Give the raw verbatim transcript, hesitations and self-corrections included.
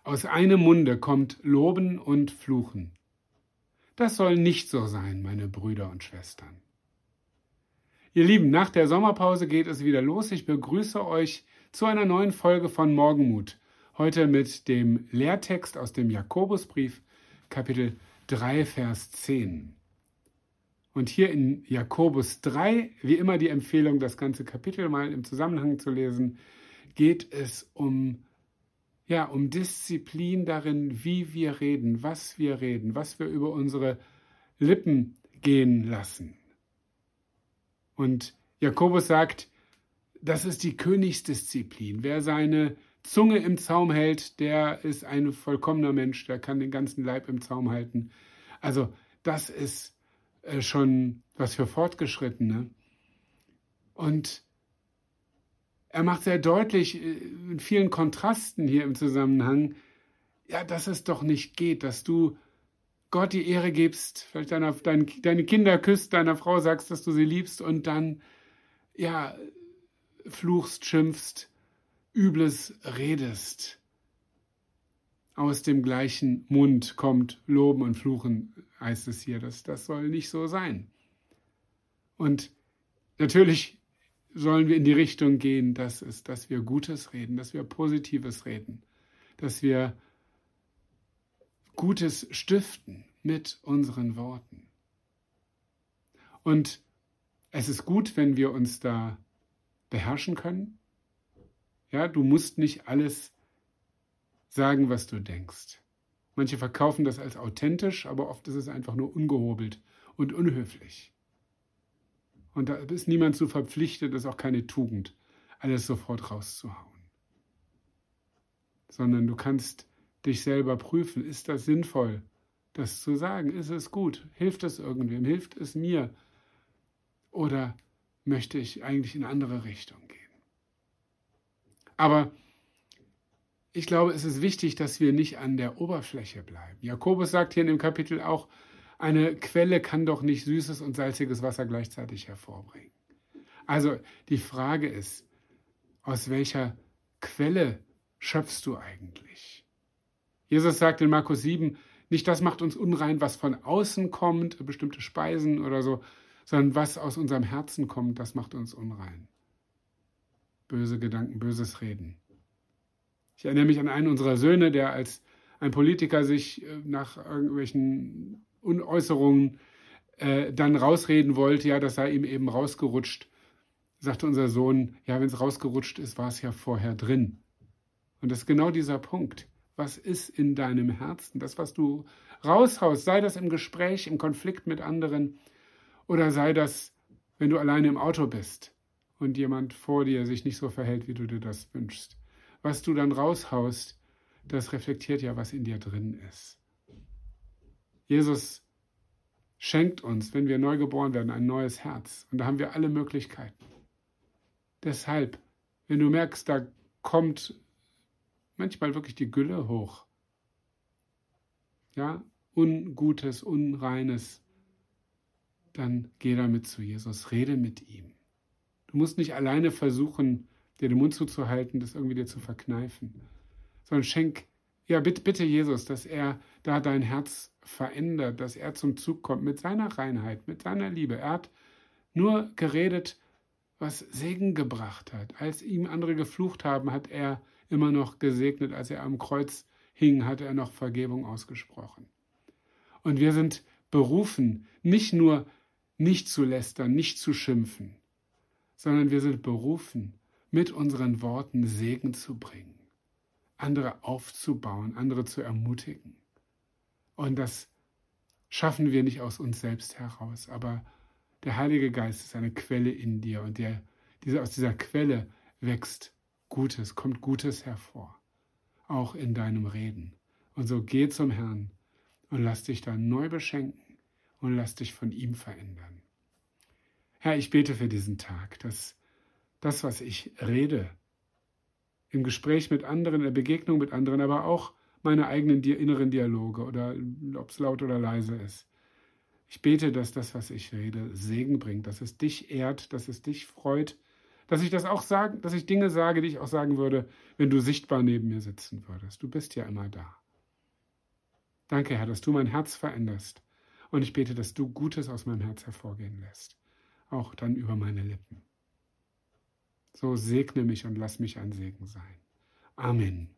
Aus einem Munde kommt Loben und Fluchen. Das soll nicht so sein, meine Brüder und Schwestern. Ihr Lieben, nach der Sommerpause geht es wieder los. Ich begrüße euch zu einer neuen Folge von Morgenmut. Heute mit dem Lehrtext aus dem Jakobusbrief, Kapitel drei, Vers zehn. Und hier in Jakobus drei, wie immer die Empfehlung, das ganze Kapitel mal im Zusammenhang zu lesen, geht es um, ja, um Disziplin darin, wie wir reden, was wir reden, was wir über unsere Lippen gehen lassen. Und Jakobus sagt, das ist die Königsdisziplin. Wer seine Zunge im Zaum hält, der ist ein vollkommener Mensch, der kann den ganzen Leib im Zaum halten. Also das ist äh, schon was für Fortgeschrittene. Und er macht sehr deutlich äh, in vielen Kontrasten hier im Zusammenhang, ja, dass es doch nicht geht, dass du Gott die Ehre gibst, vielleicht deiner, dein, deine Kinder küsst, deiner Frau sagst, dass du sie liebst und dann, ja, fluchst, schimpfst, Übles redest. Aus dem gleichen Mund kommt Loben und Fluchen, heißt es hier. Das, das soll nicht so sein. Und natürlich sollen wir in die Richtung gehen, dass, es, dass wir Gutes reden, dass wir Positives reden, dass wir Gutes stiften mit unseren Worten. Und es ist gut, wenn wir uns da beherrschen können. Ja, du musst nicht alles sagen, was du denkst. Manche verkaufen das als authentisch, aber oft ist es einfach nur ungehobelt und unhöflich. Und da ist niemand zu verpflichtet, das ist auch keine Tugend, alles sofort rauszuhauen. Sondern du kannst dich selber prüfen, ist das sinnvoll, das zu sagen? Ist es gut? Hilft es irgendwem? Hilft es mir? Oder möchte ich eigentlich in eine andere Richtung gehen? Aber ich glaube, es ist wichtig, dass wir nicht an der Oberfläche bleiben. Jakobus sagt hier in dem Kapitel auch, eine Quelle kann doch nicht süßes und salziges Wasser gleichzeitig hervorbringen. Also die Frage ist, aus welcher Quelle schöpfst du eigentlich? Jesus sagt in Markus sieben, nicht das macht uns unrein, was von außen kommt, bestimmte Speisen oder so, sondern was aus unserem Herzen kommt, das macht uns unrein. Böse Gedanken, böses Reden. Ich erinnere mich an einen unserer Söhne, der als ein Politiker sich nach irgendwelchen Unäußerungen äh, dann rausreden wollte, ja, das sei ihm eben rausgerutscht. Sagte unser Sohn, ja, wenn es rausgerutscht ist, war es ja vorher drin. Und das ist genau dieser Punkt. Was ist in deinem Herzen? Das, was du raushaust, sei das im Gespräch, im Konflikt mit anderen oder sei das, wenn du alleine im Auto bist und jemand vor dir sich nicht so verhält, wie du dir das wünschst. Was du dann raushaust, das reflektiert ja, was in dir drin ist. Jesus schenkt uns, wenn wir neu geboren werden, ein neues Herz. Und da haben wir alle Möglichkeiten. Deshalb, wenn du merkst, da kommt manchmal wirklich die Gülle hoch. Ja, Ungutes, Unreines. Dann geh damit zu Jesus, rede mit ihm. Du musst nicht alleine versuchen, dir den Mund zuzuhalten, das irgendwie dir zu verkneifen, sondern schenk, ja, bitte, bitte Jesus, dass er da dein Herz verändert, dass er zum Zug kommt mit seiner Reinheit, mit seiner Liebe. Er hat nur geredet, was Segen gebracht hat. Als ihm andere geflucht haben, hat er immer noch gesegnet. Als er am Kreuz hing, hat er noch Vergebung ausgesprochen. Und wir sind berufen, nicht nur nicht zu lästern, nicht zu schimpfen, sondern wir sind berufen, mit unseren Worten Segen zu bringen, andere aufzubauen, andere zu ermutigen. Und das schaffen wir nicht aus uns selbst heraus, aber der Heilige Geist ist eine Quelle in dir und der, diese, aus dieser Quelle wächst Gutes, kommt Gutes hervor, auch in deinem Reden. Und so geh zum Herrn und lass dich da neu beschenken und lass dich von ihm verändern. Herr, ich bete für diesen Tag, dass das, was ich rede, im Gespräch mit anderen, in der Begegnung mit anderen, aber auch meine eigenen inneren Dialoge oder ob es laut oder leise ist. Ich bete, dass das, was ich rede, Segen bringt, dass es dich ehrt, dass es dich freut, Dass ich das auch sage, dass ich Dinge sage, die ich auch sagen würde, wenn du sichtbar neben mir sitzen würdest. Du bist ja immer da. Danke, Herr, dass du mein Herz veränderst. Und ich bete, dass du Gutes aus meinem Herz hervorgehen lässt. Auch dann über meine Lippen. So segne mich und lass mich ein Segen sein. Amen.